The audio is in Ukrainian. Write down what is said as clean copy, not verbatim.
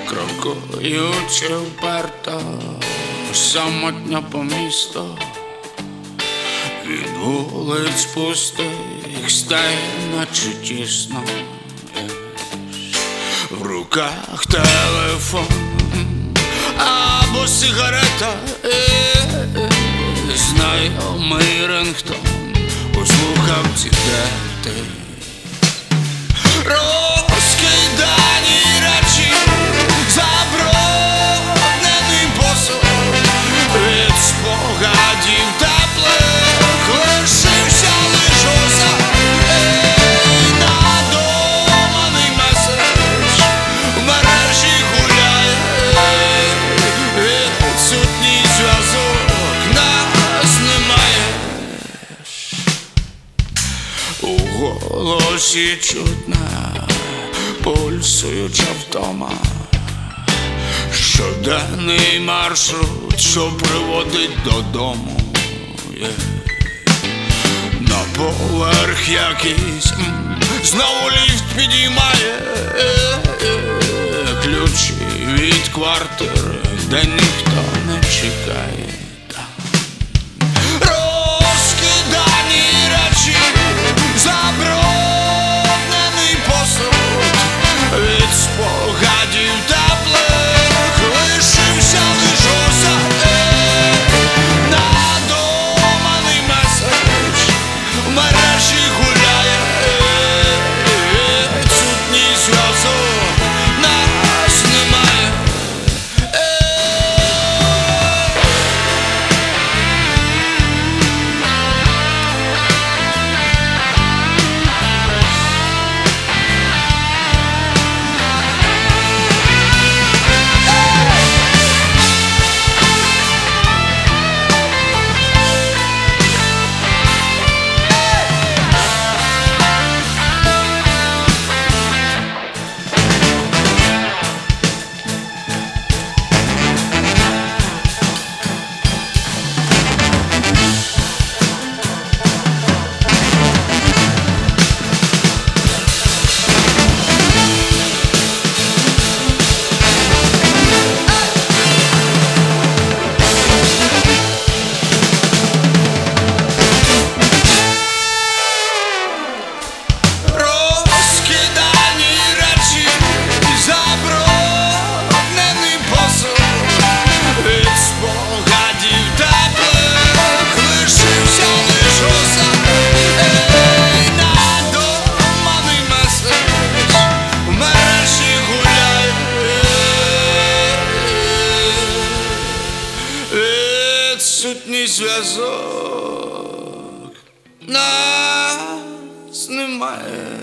крокуючи вперто, самотньо по місту, від вулиць пустих стає наче тісно. В руках телефон або сигарета, знайомий рингтон у слухавці, де ти. Розкидані речі, забруднений посуд, від спогадів теплих лишився лиш осад. Надуманий меседж в мережі гуляє, відсутній зв'язок, нас немає. У голосі чутна пульсуюча втома, щоденний маршрут, що приводить додому. На поверх якийсь знову ліфт підіймає ключі від квартири, де ніхто не чекає. Розкидані речі, забруднений посуд, від спогадів теплих лишився лиш осад. Надуманий меседж в мережі гуляє, відсутній зв'язок, нас немає. Відсутній зв'язок, нас немає.